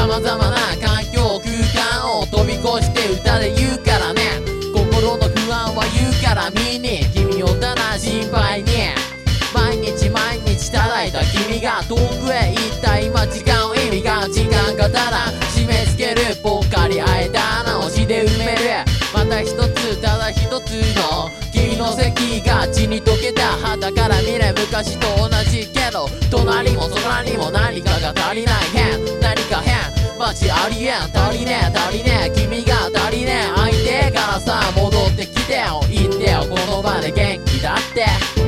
様々な環境空間を飛び越して歌で言うからね。心の不安は言うから見に君をただ心配に毎日毎日叩いた君が遠くへ行った今時間を意味が時間がただ締め付けるぽっかり開いた穴を血で埋めるまた一つただ一つの君の席が血に溶けた肌から見れ昔と同じけど隣も隣も何かが足りない変何か変マジありえん足りねえ足りねえ君が足りねえ相手からさ戻ってきてよ言ってよこの場で元気だって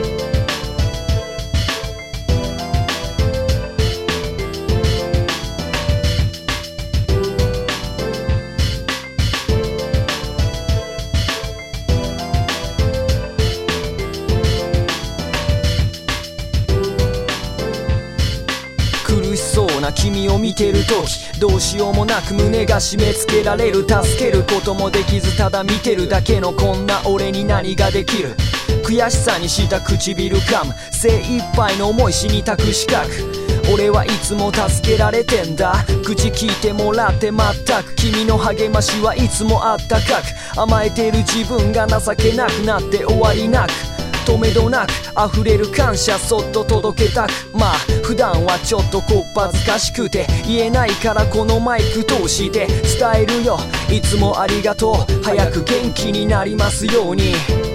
苦しそうな君を見てるときどうしようもなく胸が締め付けられる助けることもできずただ見てるだけのこんな俺に何ができる悔しさにした唇噛む精一杯の思い死にたくしかく俺はいつも助けられてんだ口聞いてもらって全く君の励ましはいつもあったかく甘えてる自分が情けなくなって終わりなく止めどなく溢れる感謝そっと届けたくまあ普段はちょっとこっぱずかしくて言えないからこのマイク通して伝えるよいつもありがとう早く元気になりますように